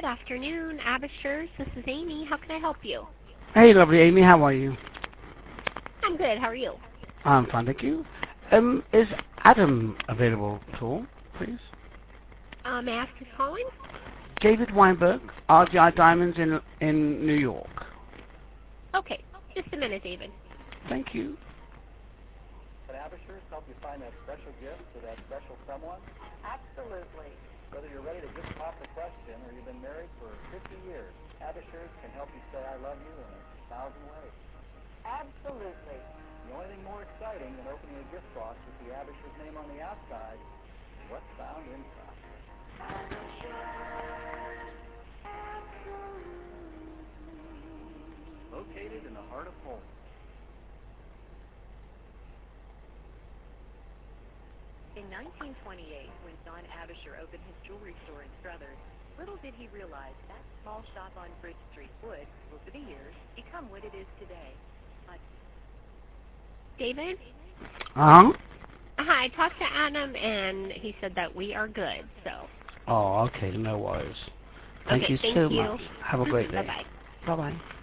afternoon, Abishers. This is Amy. How can I help you? Hey, lovely Amy, how are you? I'm good. How are you? I'm fine, thank you. Is Adam available at all, please? May I ask who's calling? David Weinberg, RGI Diamonds in New York. Okay, just a minute, David. Thank you. Can Abishers help you find that special gift to that special someone? Absolutely. Whether you're ready to just pop the question or you've been married for 50 years, Abishers can help you say I love you in 1,000 ways. Absolutely. The only thing more exciting than opening a gift box with the Abishers name on the outside is what's found inside. Located in the heart of home. In 1928, when John Abisher opened his jewelry store in Struthers, little did he realize that small shop on Bridge Street would, over the years, become what it is today. David? Uh-huh. Hi, I talked to Adam, and he said that we are good, so. Oh, okay, no worries. Thank Okay, you thank so you. much. Have a great day. Bye-bye. Bye-bye.